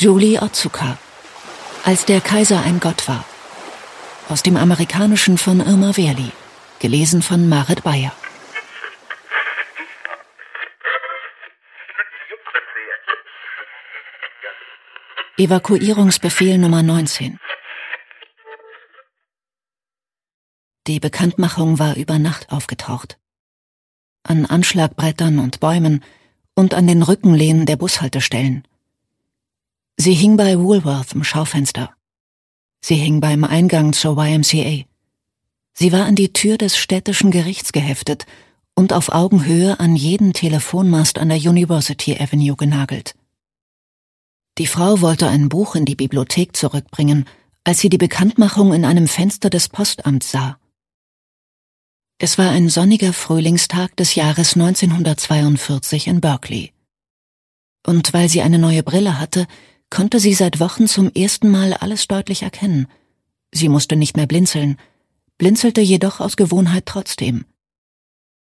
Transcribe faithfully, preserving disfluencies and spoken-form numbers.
Julie Otsuka. Als der Kaiser ein Gott war. Aus dem Amerikanischen von Irma Wehrli. Gelesen von Marit Beyer. Evakuierungsbefehl Nummer neunzehn. Die Bekanntmachung war über Nacht aufgetaucht. An Anschlagbrettern und Bäumen und an den Rückenlehnen der Bushaltestellen. Sie hing bei Woolworth im Schaufenster. Sie hing beim Eingang zur Y M C A. Sie war an die Tür des städtischen Gerichts geheftet und auf Augenhöhe an jeden Telefonmast an der University Avenue genagelt. Die Frau wollte ein Buch in die Bibliothek zurückbringen, als sie die Bekanntmachung in einem Fenster des Postamts sah. Es war ein sonniger Frühlingstag des Jahres neunzehnhundertzweiundvierzig in Berkeley. Und weil sie eine neue Brille hatte, konnte sie seit Wochen zum ersten Mal alles deutlich erkennen. Sie musste nicht mehr blinzeln, blinzelte jedoch aus Gewohnheit trotzdem.